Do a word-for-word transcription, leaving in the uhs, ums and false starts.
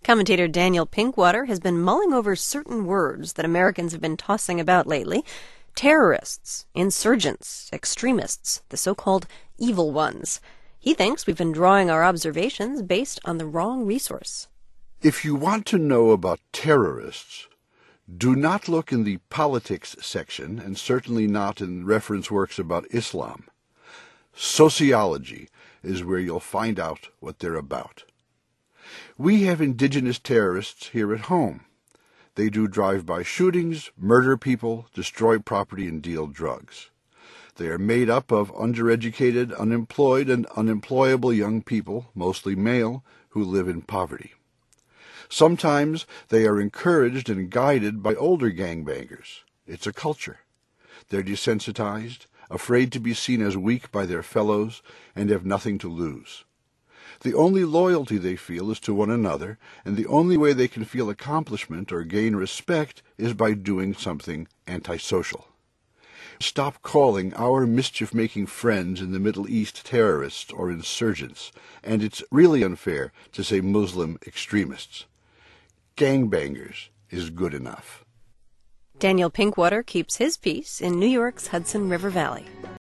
Commentator Daniel Pinkwater has been mulling over certain words that Americans have been tossing about lately. Terrorists, insurgents, extremists, the so-called evil ones. He thinks we've been drawing our observations based on the wrong resource. If you want to know about terrorists, do not look in the politics section, and certainly not in reference works about Islam. Sociology is where you'll find out what they're about. We have indigenous terrorists here at home. They do drive-by shootings, murder people, destroy property, and deal drugs. They are made up of undereducated, unemployed, and unemployable young people, mostly male, who live in poverty. Sometimes they are encouraged and guided by older gangbangers. It's a culture. They're desensitized, afraid to be seen as weak by their fellows, and have nothing to lose. The only loyalty they feel is to one another, and the only way they can feel accomplishment or gain respect is by doing something antisocial. Stop calling our mischief-making friends in the Middle East terrorists or insurgents, and it's really unfair to say Muslim extremists. Gangbangers is good enough. Daniel Pinkwater keeps his peace in New York's Hudson River Valley.